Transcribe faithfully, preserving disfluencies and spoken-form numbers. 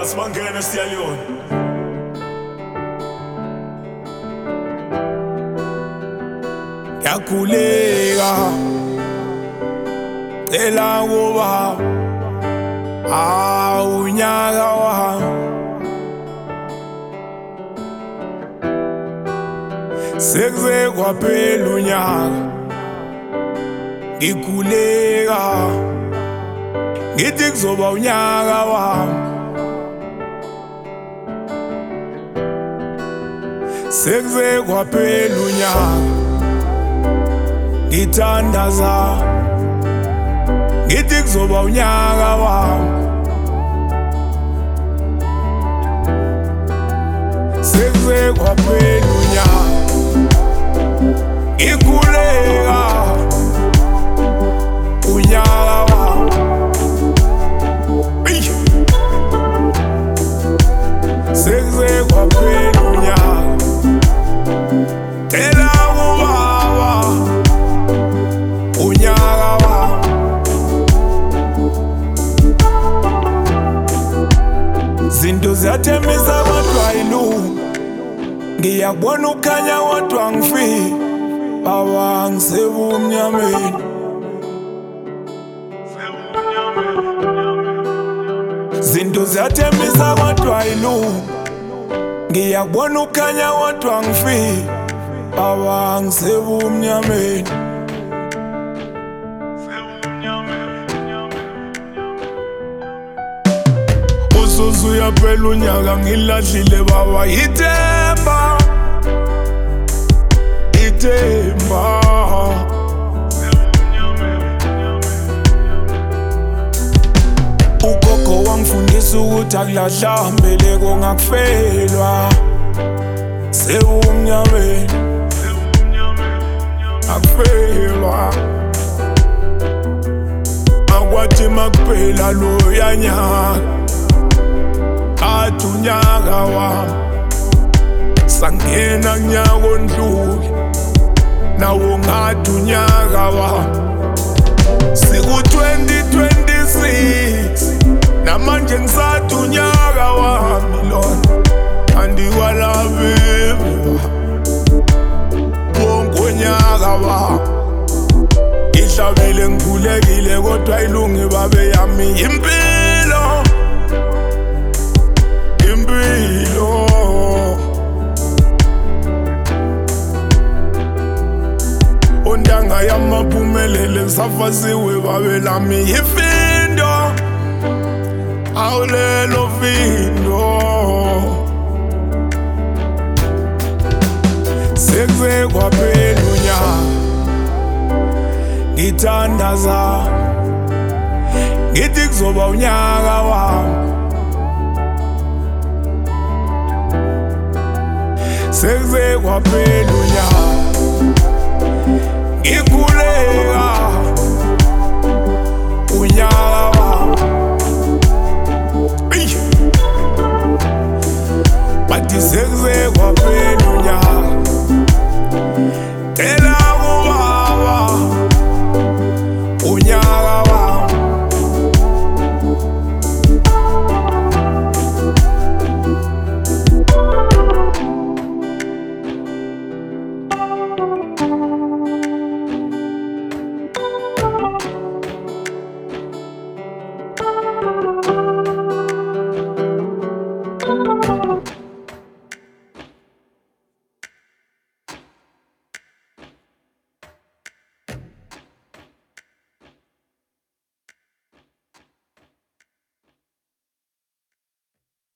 boss man gonna stallion. Yakulega Ela ngoba awunyaka wami sekuze kwaphela unyaka ngikhuleka ngithi kuzoba unyaka wami sekuze kwaphela unyaka ngithandaza ngithi kuzoba unyaka wami sekuze kwaphela unyaka ngikhuleka unyaka wami sekuze kwaphela unyaka Ela ngubaba unyaka wami zinto ziyathembisa kodwa ayilungi ngiyakubona ukhanya kodwa ngifiki baba ngisebumnyameni zinto ziyathembisa kodwa ayilungi ngiyakubona ukhanya kodwa ngifiki baba ngisebumnyameni uzuzu yaphela unyaka ngilahlile baba ithemba ithemba ugogo wangifundisa ukuthi akulahla mbeleko ngakufelwa sebumnyameni akufelwa akwathi makuphela lo yanyaka athi unyaka wami sangena kunyaka ondlule nawo ngathi unyaka wami siku twenty twenty-six namanje ngisathi unyaka wami lona andikwalabibi wonke unyaka wami ngihlabile ngikhulekile kodwa ayilungi babe yami impilo impilo ondanga yamaphumelele ngisafasiwe babe lami ifindo awulelo findo sekuze kwaphela unyaka ngithandaza ngithi kuzoba unyaka wami sekuze kwaphela unyaka ngikhuleka